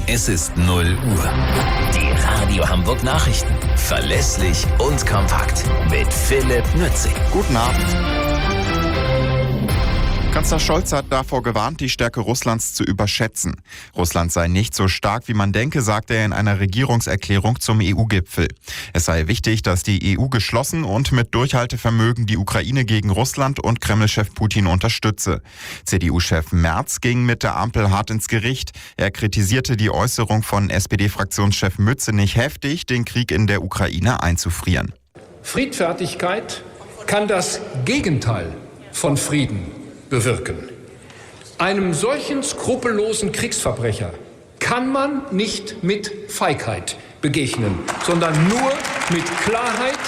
Es ist 0 Uhr. Die Radio Hamburg Nachrichten. Verlässlich und kompakt. Mit Philipp Nützig. Guten Abend. Kanzler Scholz hat davor gewarnt, die Stärke Russlands zu überschätzen. Russland sei nicht so stark, wie man denke, sagte er in einer Regierungserklärung zum EU-Gipfel. Es sei wichtig, dass die EU geschlossen und mit Durchhaltevermögen die Ukraine gegen Russland und Kreml-Chef Putin unterstütze. CDU-Chef Merz ging mit der Ampel hart ins Gericht. Er kritisierte die Äußerung von SPD-Fraktionschef Mützenich heftig, den Krieg in der Ukraine einzufrieren. Friedfertigkeit kann das Gegenteil von Frieden bewirken. Einem solchen skrupellosen Kriegsverbrecher kann man nicht mit Feigheit begegnen, sondern nur mit Klarheit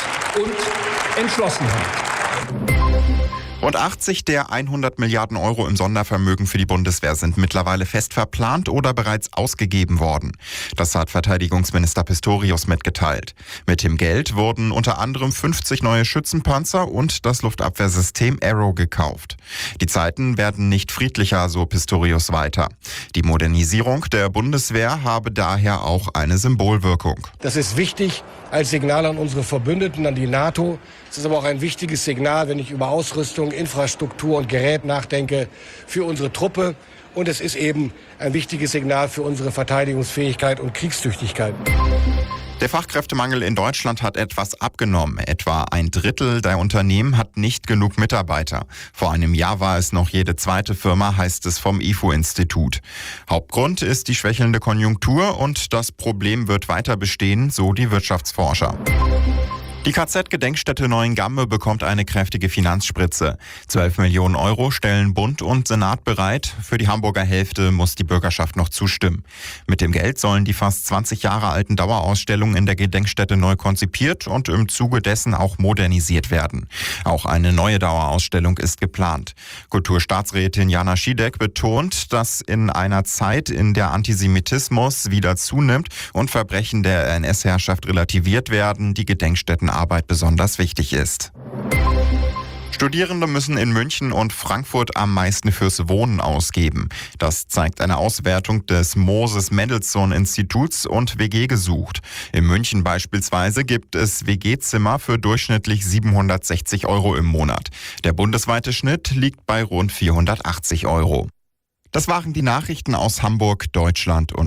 und Entschlossenheit. Rund 80 der 100 Milliarden Euro im Sondervermögen für die Bundeswehr sind mittlerweile fest verplant oder bereits ausgegeben worden. Das hat Verteidigungsminister Pistorius mitgeteilt. Mit dem Geld wurden unter anderem 50 neue Schützenpanzer und das Luftabwehrsystem Arrow gekauft. Die Zeiten werden nicht friedlicher, so Pistorius weiter. Die Modernisierung der Bundeswehr habe daher auch eine Symbolwirkung. Das ist wichtig als Signal an unsere Verbündeten, an die NATO. Es ist aber auch ein wichtiges Signal, wenn ich über Ausrüstung, Infrastruktur und Gerät nachdenke, für unsere Truppe. Und es ist eben ein wichtiges Signal für unsere Verteidigungsfähigkeit und Kriegstüchtigkeit. Der Fachkräftemangel in Deutschland hat etwas abgenommen. Etwa ein Drittel der Unternehmen hat nicht genug Mitarbeiter. Vor einem Jahr war es noch jede zweite Firma, heißt es vom IFO-Institut. Hauptgrund ist die schwächelnde Konjunktur und das Problem wird weiter bestehen, so die Wirtschaftsforscher. Die KZ-Gedenkstätte Neuengamme bekommt eine kräftige Finanzspritze. 12 Millionen Euro stellen Bund und Senat bereit. Für die Hamburger Hälfte muss die Bürgerschaft noch zustimmen. Mit dem Geld sollen die fast 20 Jahre alten Dauerausstellungen in der Gedenkstätte neu konzipiert und im Zuge dessen auch modernisiert werden. Auch eine neue Dauerausstellung ist geplant. Kulturstaatsrätin Jana Schiedek betont, dass in einer Zeit, in der Antisemitismus wieder zunimmt und Verbrechen der NS-Herrschaft relativiert werden, die Gedenkstätten Arbeit besonders wichtig ist. Studierende müssen in München und Frankfurt am meisten fürs Wohnen ausgeben. Das zeigt eine Auswertung des Moses-Mendelssohn-Instituts und WG gesucht. In München beispielsweise gibt es WG-Zimmer für durchschnittlich 760 Euro im Monat. Der bundesweite Schnitt liegt bei rund 480 Euro. Das waren die Nachrichten aus Hamburg, Deutschland und